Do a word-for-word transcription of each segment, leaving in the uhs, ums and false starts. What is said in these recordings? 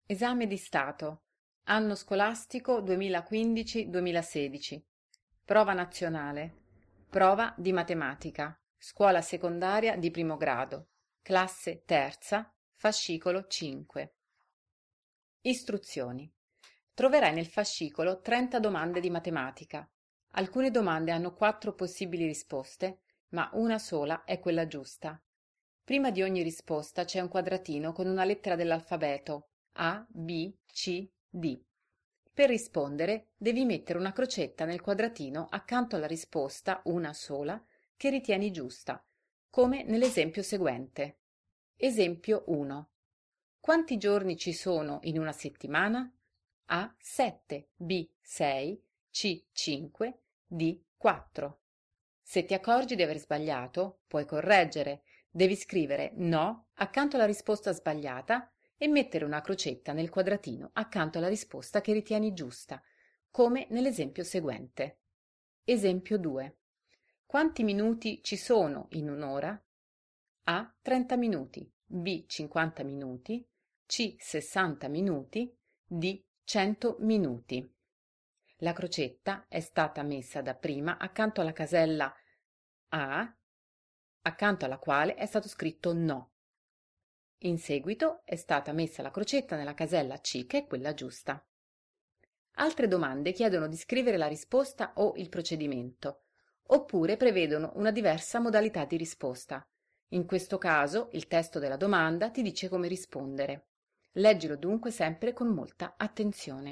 Esame di Stato, anno scolastico duemilaquindici duemilasedici. Prova nazionale. Prova di matematica. Scuola secondaria di primo grado. Classe terza, fascicolo cinque. Istruzioni. Troverai nel fascicolo trenta domande di matematica. Alcune domande hanno quattro possibili risposte, ma una sola è quella giusta. Prima di ogni risposta c'è un quadratino con una lettera dell'alfabeto A, B, C, D. Per rispondere devi mettere una crocetta nel quadratino accanto alla risposta, una sola, che ritieni giusta, come nell'esempio seguente. Esempio uno. Quanti giorni ci sono in una settimana? A sette, B sei, C cinque, D quattro. Se ti accorgi di aver sbagliato, puoi correggere. Devi scrivere no accanto alla risposta sbagliata e mettere una crocetta nel quadratino accanto alla risposta che ritieni giusta, come nell'esempio seguente. Esempio due. Quanti minuti ci sono in un'ora? A trenta minuti, B cinquanta minuti, C sessanta minuti, D cento minuti. La crocetta è stata messa dapprima accanto alla casella A, accanto alla quale è stato scritto no. In seguito è stata messa la crocetta nella casella C, che è quella giusta. Altre domande chiedono di scrivere la risposta o il procedimento, oppure prevedono una diversa modalità di risposta. In questo caso il testo della domanda ti dice come rispondere. Leggilo dunque sempre con molta attenzione.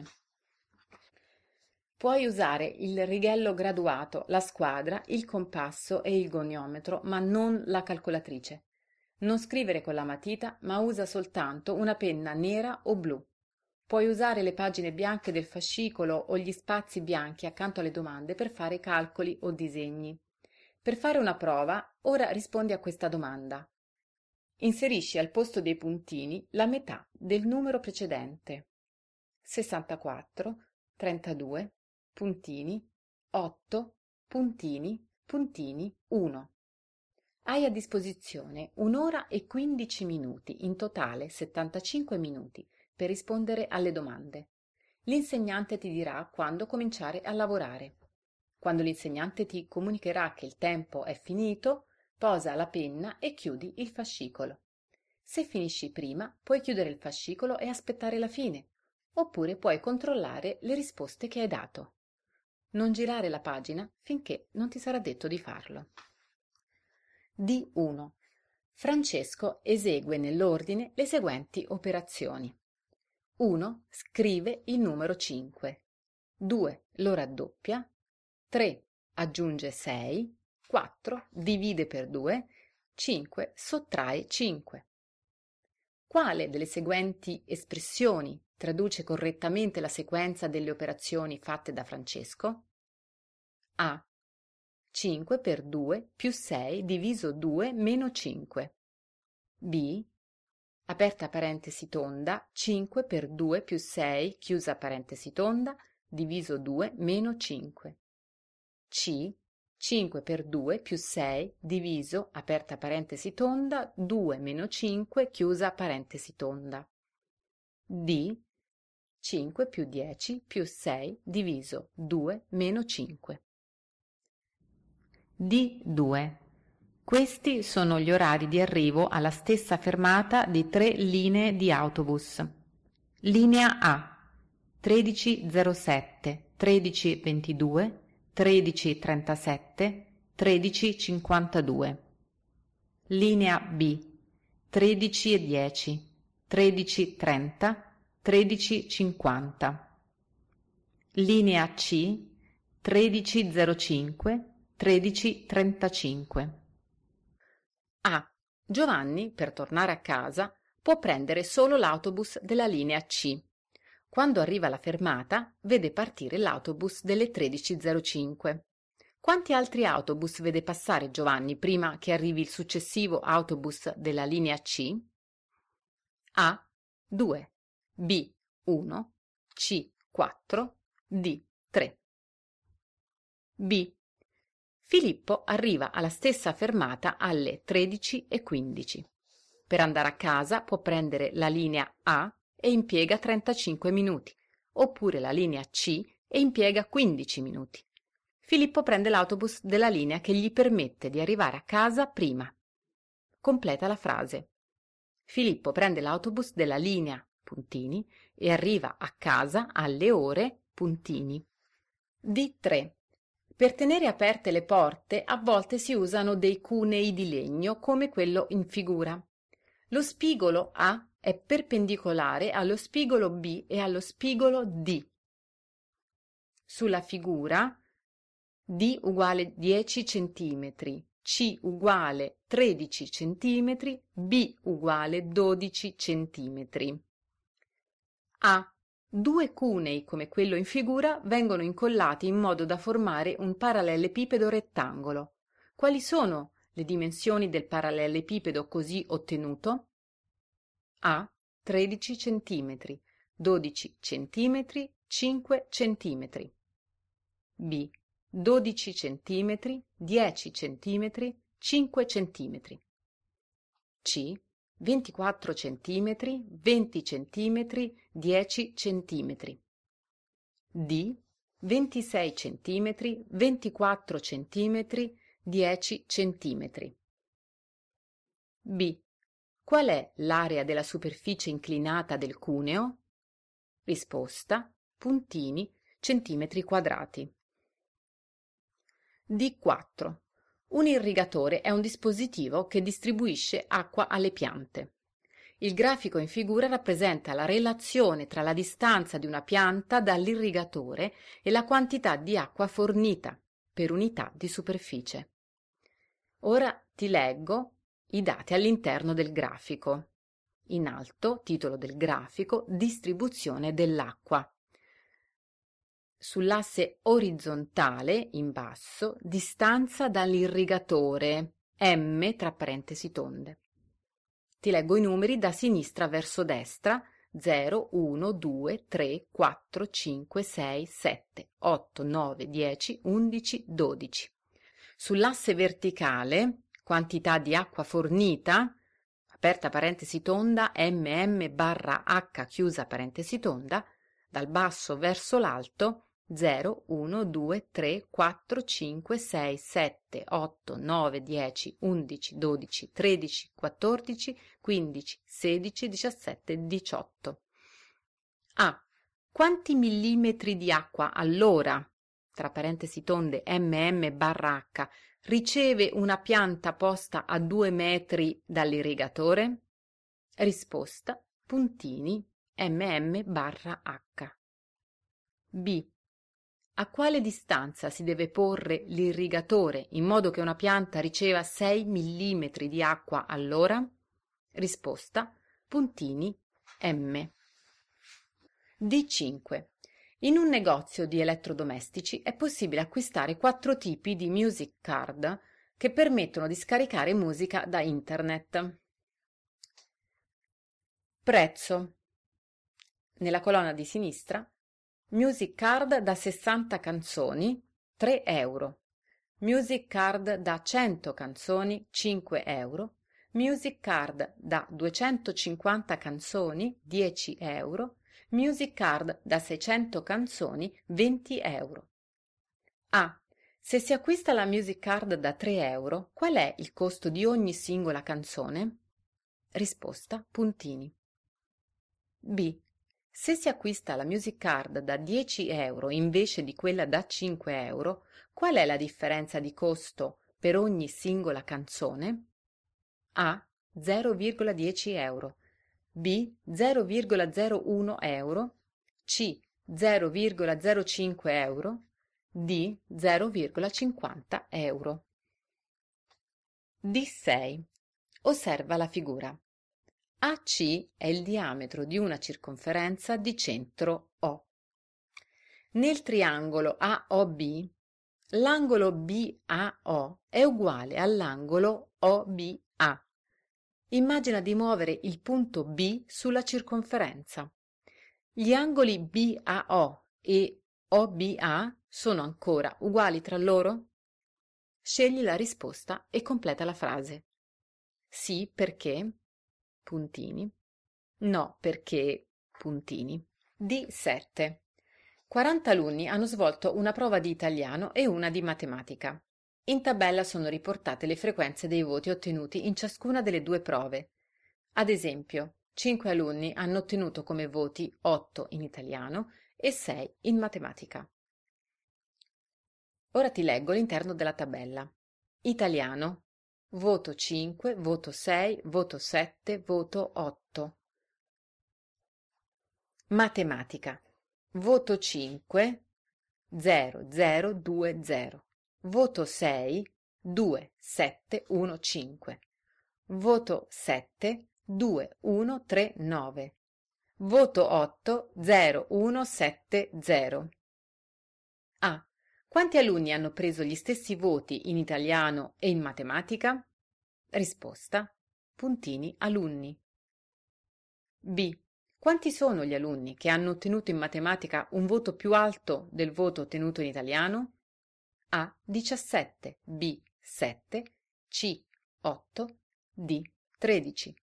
Puoi usare il righello graduato, la squadra, il compasso e il goniometro, ma non la calcolatrice. Non scrivere con la matita, ma usa soltanto una penna nera o blu. Puoi usare le pagine bianche del fascicolo o gli spazi bianchi accanto alle domande per fare calcoli o disegni. Per fare una prova, ora rispondi a questa domanda. Inserisci al posto dei puntini la metà del numero precedente. sessantaquattro, trentadue, puntini, otto, puntini, puntini, uno. Hai a disposizione un'ora e quindici minuti, in totale settantacinque minuti, per rispondere alle domande. L'insegnante ti dirà quando cominciare a lavorare. Quando l'insegnante ti comunicherà che il tempo è finito, posa la penna e chiudi il fascicolo. Se finisci prima, puoi chiudere il fascicolo e aspettare la fine, oppure puoi controllare le risposte che hai dato. Non girare la pagina finché non ti sarà detto di farlo. D uno. Francesco esegue nell'ordine le seguenti operazioni. uno. Scrive il numero cinque. due. Lo raddoppia. tre. Aggiunge sei. quattro. Divide per due. cinque. Sottrae cinque. Quale delle seguenti espressioni traduce correttamente la sequenza delle operazioni fatte da Francesco? A. cinque per due più sei diviso due meno cinque. B. Aperta parentesi tonda, cinque per due più sei, chiusa parentesi tonda, diviso due meno cinque. C. cinque per due più sei diviso, aperta parentesi tonda, due meno cinque, chiusa parentesi tonda. D. cinque più dieci più sei diviso due meno cinque. D due. Questi sono gli orari di arrivo alla stessa fermata di tre linee di autobus. Linea A tredici zero sette, tredici ventidue, tredici trentasette, tredici cinquantadue. Linea B tredici dieci, tredici trenta, tredici cinquanta. Linea C tredici zero cinque, tredici trentacinque. A. Giovanni, per tornare a casa, può prendere solo l'autobus della linea C. Quando arriva alla fermata, vede partire l'autobus delle tredici zero cinque. Quanti altri autobus vede passare Giovanni prima che arrivi il successivo autobus della linea C? A. due, B. uno, C. quattro, D. tre. B. Filippo arriva alla stessa fermata alle tredici e quindici. Per andare a casa può prendere la linea A e impiega trentacinque minuti, oppure la linea C e impiega quindici minuti. Filippo prende l'autobus della linea che gli permette di arrivare a casa prima. Completa la frase. Filippo prende l'autobus della linea puntini e arriva a casa alle ore puntini. D tre. Per tenere aperte le porte a volte si usano dei cunei di legno come quello in figura. Lo spigolo A è perpendicolare allo spigolo B e allo spigolo D. Sulla figura D uguale dieci centimetri, C uguale tredici centimetri, B uguale dodici centimetri. A. Due cunei come quello in figura vengono incollati in modo da formare un parallelepipedo rettangolo. Quali sono le dimensioni del parallelepipedo così ottenuto? A. tredici centimetri, dodici centimetri, cinque centimetri. B. dodici centimetri, dieci centimetri, cinque centimetri. C. ventiquattro centimetri, venti centimetri, dieci centimetri. D. ventisei centimetri, ventiquattro centimetri, dieci centimetri. B. Qual è l'area della superficie inclinata del cuneo? Risposta: puntini, centimetri quadrati. D quattro. Un irrigatore è un dispositivo che distribuisce acqua alle piante. Il grafico in figura rappresenta la relazione tra la distanza di una pianta dall'irrigatore e la quantità di acqua fornita per unità di superficie. Ora ti leggo i dati all'interno del grafico. In alto, titolo del grafico, distribuzione dell'acqua. Sull'asse orizzontale, in basso, distanza dall'irrigatore, M tra parentesi tonde. Ti leggo i numeri da sinistra verso destra, zero, uno, due, tre, quattro, cinque, sei, sette, otto, nove, dieci, undici, dodici. Sull'asse verticale, quantità di acqua fornita, aperta parentesi tonda, mm barra h chiusa parentesi tonda, dal basso verso l'alto, zero, uno, due, tre, quattro, cinque, sei, sette, otto, nove, dieci, undici, dodici, tredici, quattordici, quindici, sedici, diciassette, diciotto. A. Quanti millimetri di acqua all'ora, tra parentesi tonde mm barra h, riceve una pianta posta a due metri dall'irrigatore? Risposta: puntini mm barra h. B. A quale distanza si deve porre l'irrigatore in modo che una pianta riceva sei millimetri di acqua all'ora? Risposta: puntini m. D cinque. In un negozio di elettrodomestici è possibile acquistare quattro tipi di music card che permettono di scaricare musica da internet. Prezzo. Nella colonna di sinistra, music card da sessanta canzoni, tre euro. Music card da cento canzoni, cinque euro. Music card da duecentocinquanta canzoni, dieci euro. Music card da seicento canzoni, venti euro. A. Se si acquista la music card da tre euro, qual è il costo di ogni singola canzone? Risposta: puntini. B. Se si acquista la music card da dieci euro invece di quella da cinque euro, qual è la differenza di costo per ogni singola canzone? A. zero virgola dieci euro. B. zero virgola zero uno euro. C. zero virgola zero cinque euro. D. zero virgola cinquanta euro. D sei. Osserva la figura. A C è il diametro di una circonferenza di centro O. Nel triangolo A O B, l'angolo B A O è uguale all'angolo O B A. Immagina di muovere il punto B sulla circonferenza. Gli angoli B A O e O B A sono ancora uguali tra loro? Scegli la risposta e completa la frase. Sì, perché? Puntini. No, perché puntini. D sette. quaranta alunni hanno svolto una prova di italiano e una di matematica. In tabella sono riportate le frequenze dei voti ottenuti in ciascuna delle due prove. Ad esempio, cinque alunni hanno ottenuto come voti otto in italiano e sei in matematica. Ora ti leggo l'interno della tabella. Italiano, voto cinque, voto sei, voto sette, voto otto. Matematica, voto cinque, zero, zero, due, zero. Voto sei, due, sette, uno, cinque. Voto sette, due, uno, tre, nove. Voto otto, zero, uno, sette, zero. A. Quanti alunni hanno preso gli stessi voti in italiano e in matematica? Risposta: puntini alunni. B. Quanti sono gli alunni che hanno ottenuto in matematica un voto più alto del voto ottenuto in italiano? A. diciassette, B. sette, C. otto, D. tredici.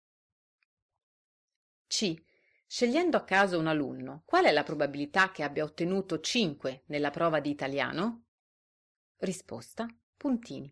C. Scegliendo a caso un alunno, qual è la probabilità che abbia ottenuto cinque nella prova di italiano? Risposta: puntini.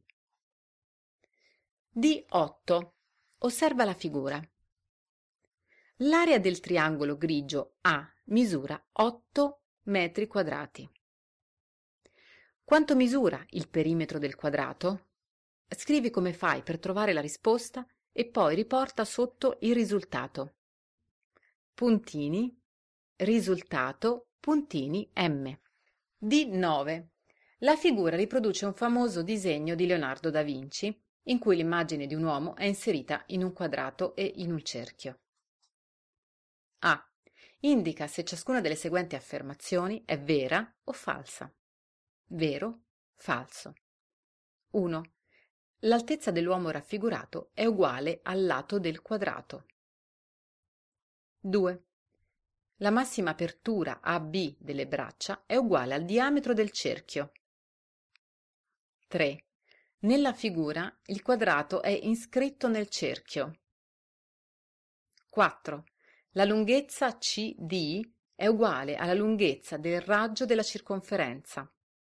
D otto. Osserva la figura. L'area del triangolo grigio A misura otto metri quadrati. Quanto misura il perimetro del quadrato? Scrivi come fai per trovare la risposta e poi riporta sotto il risultato. Puntini, risultato, puntini M. D nove. La figura riproduce un famoso disegno di Leonardo da Vinci, in cui l'immagine di un uomo è inserita in un quadrato e in un cerchio. A. Indica se ciascuna delle seguenti affermazioni è vera o falsa. Vero, falso. uno. L'altezza dell'uomo raffigurato è uguale al lato del quadrato. due. La massima apertura A B delle braccia è uguale al diametro del cerchio. tre. Nella figura il quadrato è iscritto nel cerchio. quattro. La lunghezza C D è uguale alla lunghezza del raggio della circonferenza.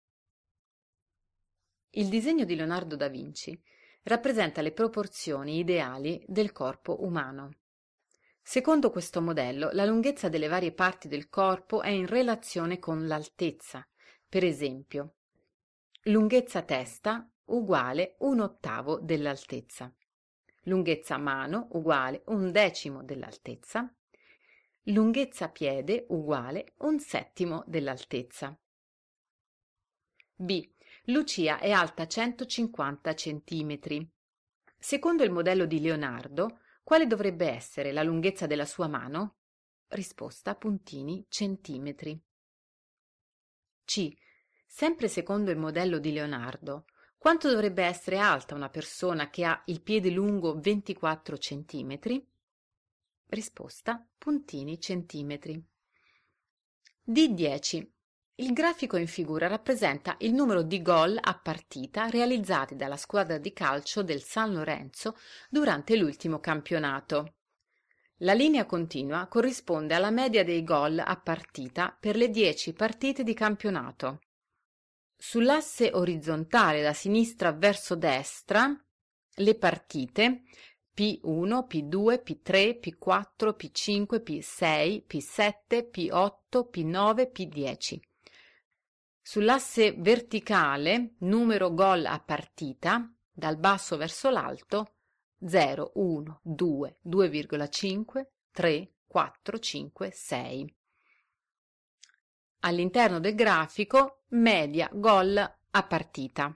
Il disegno di Leonardo da Vinci rappresenta le proporzioni ideali del corpo umano. Secondo questo modello, la lunghezza delle varie parti del corpo è in relazione con l'altezza. Per esempio, lunghezza testa uguale un ottavo dell'altezza, lunghezza mano uguale un decimo dell'altezza, lunghezza piede uguale un settimo dell'altezza. B. Lucia è alta centocinquanta centimetri. Secondo il modello di Leonardo, quale dovrebbe essere la lunghezza della sua mano? Risposta: puntini centimetri. C. Sempre secondo il modello di Leonardo, quanto dovrebbe essere alta una persona che ha il piede lungo ventiquattro centimetri? Risposta: puntini centimetri. D dieci. Il grafico in figura rappresenta il numero di gol a partita realizzati dalla squadra di calcio del San Lorenzo durante l'ultimo campionato. La linea continua corrisponde alla media dei gol a partita per le dieci partite di campionato. Sull'asse orizzontale da sinistra verso destra, le partite P uno, P due, P tre, P quattro, P cinque, P sei, P sette, P otto, P nove, P dieci. Sull'asse verticale, numero gol a partita, dal basso verso l'alto, zero, uno, due, due virgola cinque, tre, quattro, cinque, sei. All'interno del grafico, media gol a partita.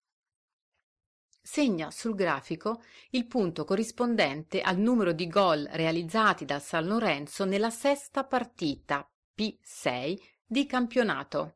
Segna sul grafico il punto corrispondente al numero di gol realizzati dal San Lorenzo nella sesta partita, P sei, di campionato.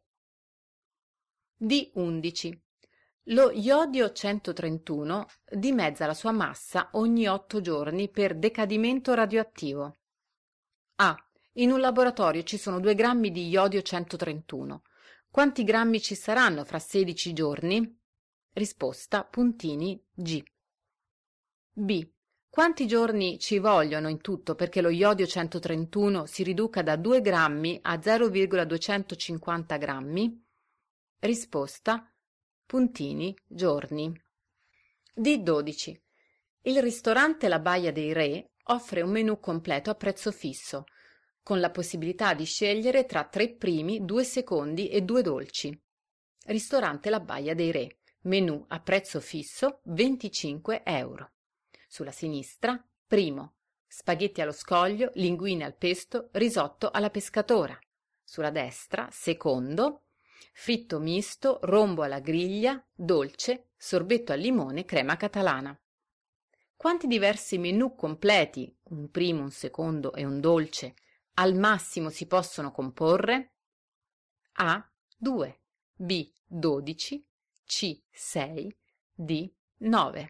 D undici. Lo iodio centotrentuno dimezza la sua massa ogni otto giorni per decadimento radioattivo. A. In un laboratorio ci sono due grammi di iodio centotrentuno. Quanti grammi ci saranno fra sedici giorni? Risposta: puntini G. B. Quanti giorni ci vogliono in tutto perché lo iodio centotrentuno si riduca da due grammi a zero virgola duecentocinquanta grammi? Risposta: puntini, giorni. D dodici. Il ristorante La Baia dei Re offre un menù completo a prezzo fisso, con la possibilità di scegliere tra tre primi, due secondi e due dolci. Ristorante La Baia dei Re, menù a prezzo fisso venticinque euro. Sulla sinistra, primo, spaghetti allo scoglio, linguine al pesto, risotto alla pescatora. Sulla destra, secondo, fritto misto, rombo alla griglia, dolce, sorbetto al limone, crema catalana. Quanti diversi menù completi, un primo, un secondo e un dolce, al massimo si possono comporre? A. due, B. dodici, C. sei, D. nove.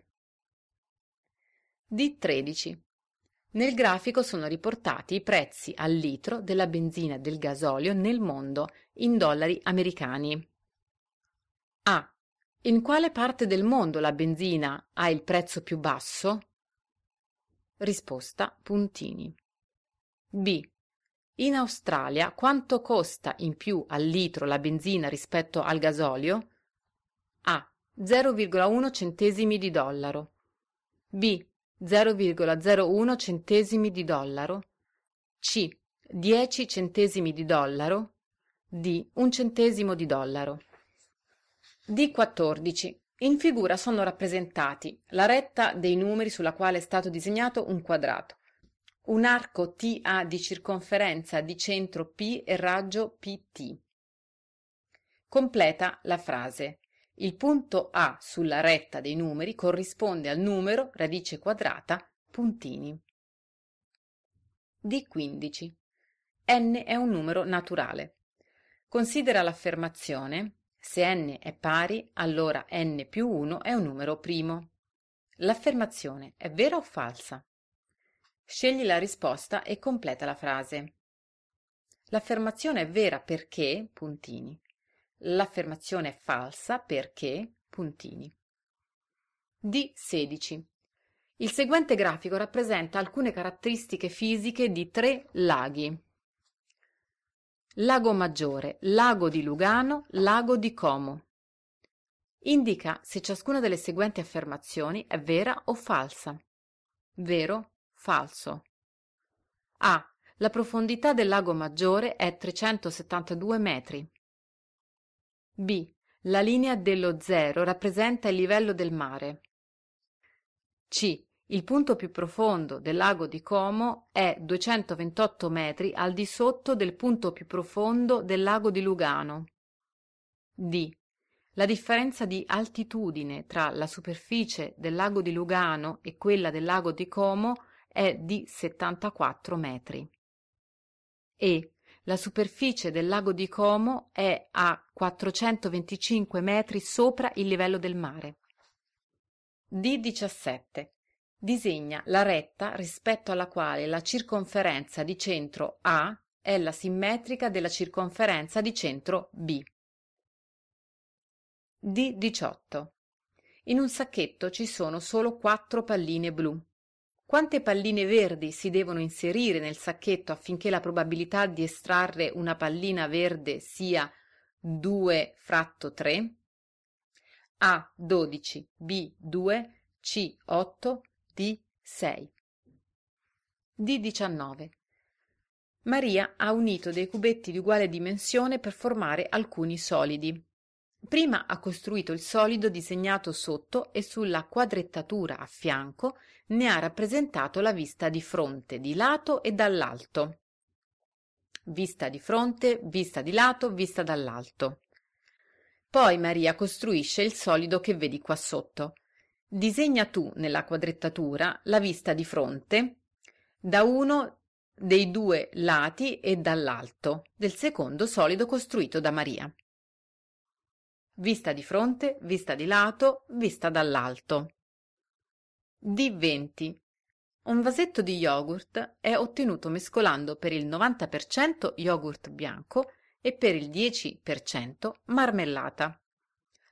D tredici. Nel grafico sono riportati i prezzi al litro della benzina e del gasolio nel mondo in dollari americani. A. In quale parte del mondo la benzina ha il prezzo più basso? Risposta: puntini. B. In Australia quanto costa in più al litro la benzina rispetto al gasolio? A. zero virgola uno centesimi di dollaro. B. zero virgola zero uno centesimi di dollaro. C. dieci centesimi di dollaro. D. un centesimo di dollaro. D quattordici. In figura sono rappresentati la retta dei numeri sulla quale è stato disegnato un quadrato, un arco T A di circonferenza di centro P e raggio P T. Completa la frase. Il punto A sulla retta dei numeri corrisponde al numero radice quadrata puntini. D quindici. N è un numero naturale. Considera l'affermazione: se n è pari, allora n più uno è un numero primo. L'affermazione è vera o falsa? Scegli la risposta e completa la frase. L'affermazione è vera perché, puntini. L'affermazione è falsa perché, puntini. D sedici. Il seguente grafico rappresenta alcune caratteristiche fisiche di tre laghi. Lago Maggiore, Lago di Lugano, Lago di Como. Indica se ciascuna delle seguenti affermazioni è vera o falsa. Vero, falso. A. La profondità del Lago Maggiore è trecentosettantadue metri. B. La linea dello zero rappresenta il livello del mare. C. Il punto più profondo del lago di Como è duecentoventotto metri al di sotto del punto più profondo del lago di Lugano. D. La differenza di altitudine tra la superficie del lago di Lugano e quella del lago di Como è di settantaquattro metri. E. La superficie del lago di Como è a quattrocentoventicinque metri sopra il livello del mare. D diciassette. Disegna la retta rispetto alla quale la circonferenza di centro A è la simmetrica della circonferenza di centro B. D diciotto. In un sacchetto ci sono solo quattro palline blu. Quante palline verdi si devono inserire nel sacchetto affinché la probabilità di estrarre una pallina verde sia due fratto tre? A dodici, B due, C otto, D sei. D diciannove. Maria ha unito dei cubetti di uguale dimensione per formare alcuni solidi. Prima ha costruito il solido disegnato sotto e sulla quadrettatura a fianco ne ha rappresentato la vista di fronte, di lato e dall'alto. Vista di fronte, vista di lato, vista dall'alto. Poi Maria costruisce il solido che vedi qua sotto. Disegna tu nella quadrettatura la vista di fronte da uno dei due lati e dall'alto del secondo solido costruito da Maria. Vista di fronte, vista di lato, vista dall'alto. D venti. Un vasetto di yogurt è ottenuto mescolando per il novanta per cento yogurt bianco e per il dieci per cento marmellata.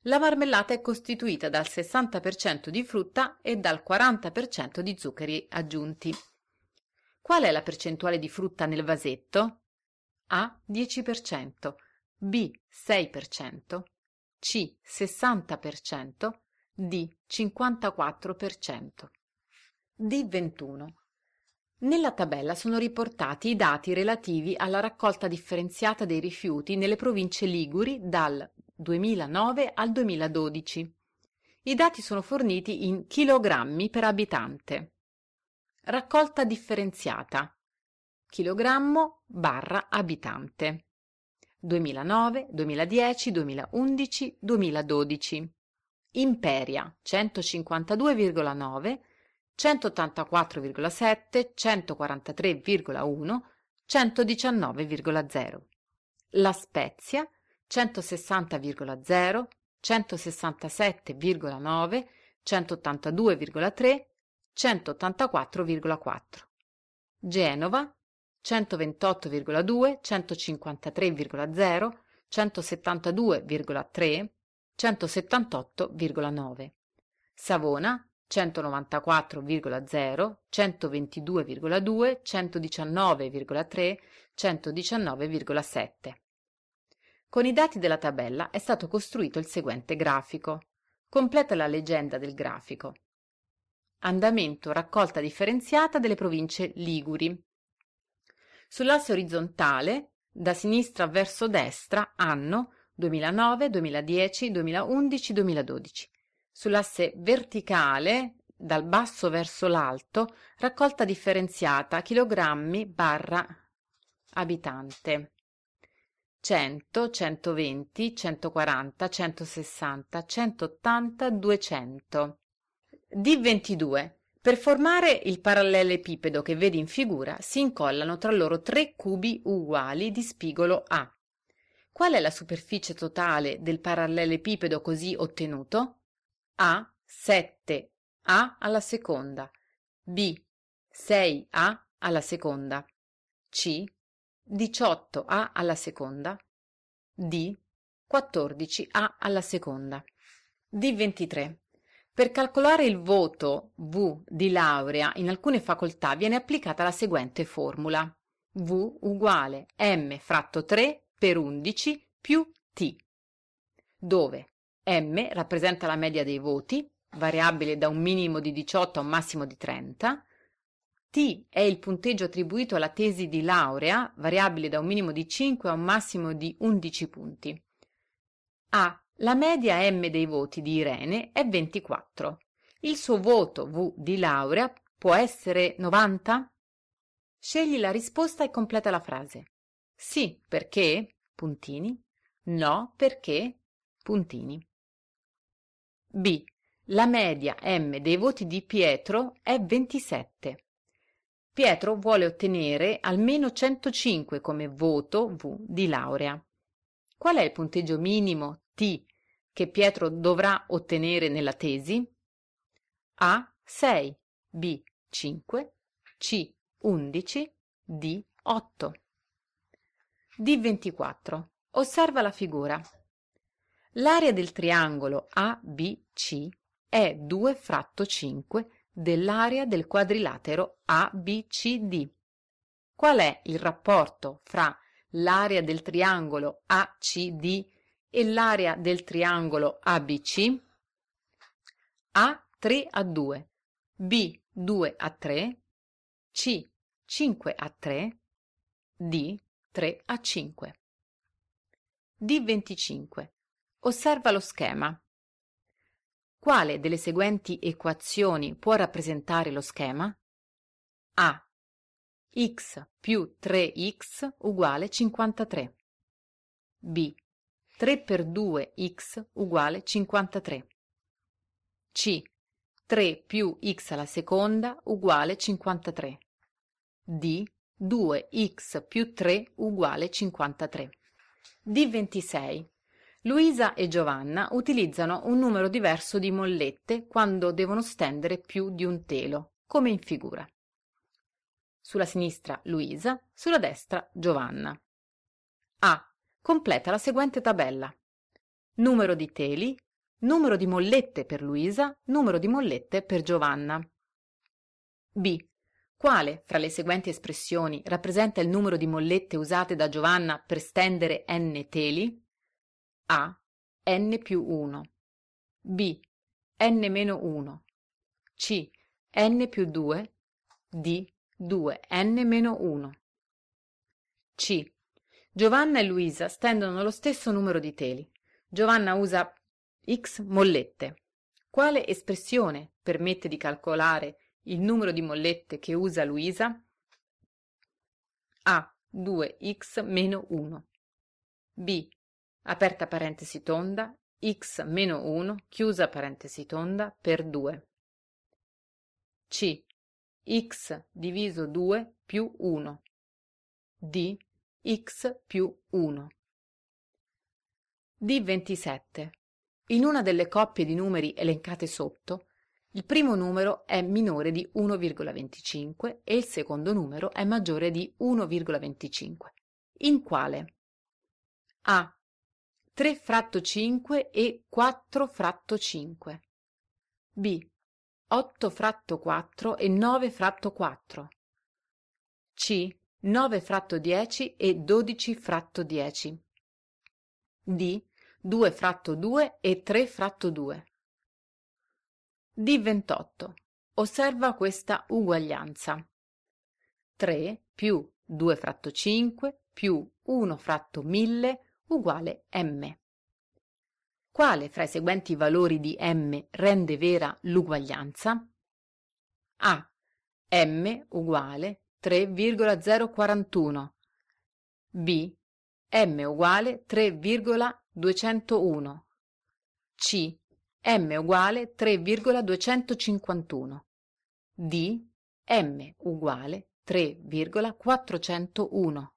La marmellata è costituita dal sessanta per cento di frutta e dal quaranta per cento di zuccheri aggiunti. Qual è la percentuale di frutta nel vasetto? A. dieci per cento, B. sei per cento, C. sessanta per cento, D. cinquantaquattro per cento. D ventuno. Nella tabella sono riportati i dati relativi alla raccolta differenziata dei rifiuti nelle province liguri dal duemilanove al duemiladodici. I dati sono forniti in chilogrammi per abitante. Raccolta differenziata. Chilogrammo barra abitante. duemilanove, duemiladieci, duemilaundici, duemiladodici. Imperia centocinquantadue virgola nove, centottantaquattro virgola sette, centoquarantatré virgola uno, centodiciannove virgola zero. La Spezia centosessanta virgola zero, centosessantasette virgola nove, centottantadue virgola tre, centottantaquattro virgola quattro. Genova centoventotto virgola due, centocinquantatré virgola zero, centosettantadue virgola tre, centosettantotto virgola nove. Savona centonovantaquattro virgola zero, centoventidue virgola due, centodiciannove virgola tre, centodiciannove virgola sette. Con i dati della tabella è stato costruito il seguente grafico. Completa la legenda del grafico. Andamento raccolta differenziata delle province liguri. Sull'asse orizzontale, da sinistra verso destra, anno duemilanove, duemiladieci, duemilaundici, duemiladodici. Sull'asse verticale, dal basso verso l'alto, raccolta differenziata chilogrammi barra abitante. cento, centoventi, centoquaranta, centosessanta, centottanta, duecento. D ventidue. Per formare il parallelepipedo che vedi in figura si incollano tra loro tre cubi uguali di spigolo A. Qual è la superficie totale del parallelepipedo così ottenuto? A. sette A alla seconda, B. sei A alla seconda, C. diciotto A alla seconda, D. quattordici A alla seconda. D ventitré. Per calcolare il voto V di laurea in alcune facoltà viene applicata la seguente formula: V uguale M fratto tre per undici più T, dove M rappresenta la media dei voti, variabile da un minimo di diciotto a un massimo di trenta, T è il punteggio attribuito alla tesi di laurea, variabile da un minimo di cinque a un massimo di undici punti. A. La media M dei voti di Irene è ventiquattro. Il suo voto V di laurea può essere novanta? Scegli la risposta e completa la frase. Sì, perché? Puntini. No, perché? Puntini. B. La media M dei voti di Pietro è ventisette. Pietro vuole ottenere almeno centocinque come voto V di laurea. Qual è il punteggio minimo T che Pietro dovrà ottenere nella tesi? A. sei, B. cinque, C. undici, D. otto. D ventiquattro. Osserva la figura. L'area del triangolo A B C è due fratto cinque dell'area del quadrilatero A B C D. Qual è il rapporto fra l'area del triangolo A C D e l'area del triangolo A B C? A tre a due, B due a tre, C cinque a tre, D tre a cinque. D venticinque. Osserva lo schema. Quale delle seguenti equazioni può rappresentare lo schema? A. X più tre x uguale cinquantatré. B. tre per due x uguale cinquantatré. C. tre più x alla seconda uguale cinquantatré. D. due x più tre uguale cinquantatré. D ventisei. Luisa e Giovanna utilizzano un numero diverso di mollette quando devono stendere più di un telo, come in figura. Sulla sinistra Luisa, sulla destra Giovanna. A. Completa la seguente tabella. Numero di teli, Numero di mollette per Luisa, numero di mollette per Giovanna. B. Quale fra le seguenti espressioni rappresenta il numero di mollette usate da Giovanna per stendere n teli? A. N più uno. B. N meno uno. C. N più due. D. due n meno uno. C. Giovanna e Luisa stendono lo stesso numero di teli. Giovanna usa x mollette. Quale espressione permette di calcolare il numero di mollette che usa Luisa? A. due x meno uno. B. Aperta parentesi tonda, x meno uno, chiusa parentesi tonda, per due. C. X diviso due più uno. D. X più uno. D ventisette. In una delle coppie di numeri elencate sotto, il primo numero è minore di uno virgola venticinque e il secondo numero è maggiore di uno virgola venticinque. In quale? A. tre fratto cinque e quattro fratto cinque. B. otto fratto quattro e nove fratto quattro. C. nove fratto dieci e dodici fratto dieci. D. due fratto due e tre fratto due. D ventotto. Osserva questa uguaglianza. tre più due fratto cinque più uno fratto mille uguale m. Quale fra i seguenti valori di m rende vera l'uguaglianza? A. M uguale tre virgola zero quarantuno. B. M uguale tre virgola duecentouno. C. M uguale tre virgola duecentocinquantuno. D. M uguale tre virgola quattrocentouno.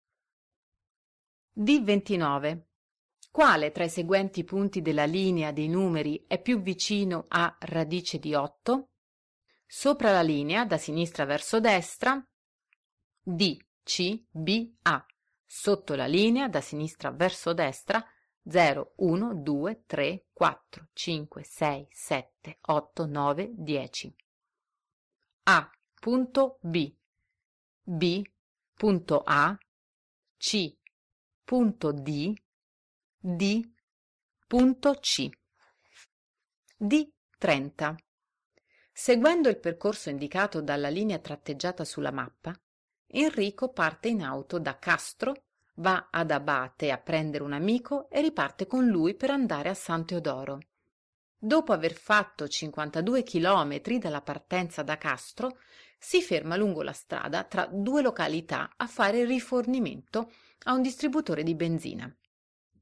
D ventinove. Quale tra i seguenti punti della linea dei numeri è più vicino a radice di otto? Sopra la linea, da sinistra verso destra, D, C, B, A. Sotto la linea, da sinistra verso destra, zero, uno, due, tre, quattro, cinque, sei, sette, otto, nove, dieci. A. Punto B. B. Punto A. C. Punto D. D. Punto C. D trenta. Seguendo il percorso indicato dalla linea tratteggiata sulla mappa, Enrico parte in auto da Castro, va ad Abate a prendere un amico e riparte con lui per andare a San Teodoro. Dopo aver fatto cinquantadue chilometri dalla partenza da Castro, si ferma lungo la strada tra due località a fare rifornimento a un distributore di benzina.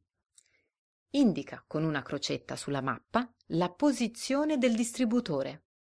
Indica con una crocetta sulla mappa la posizione del distributore.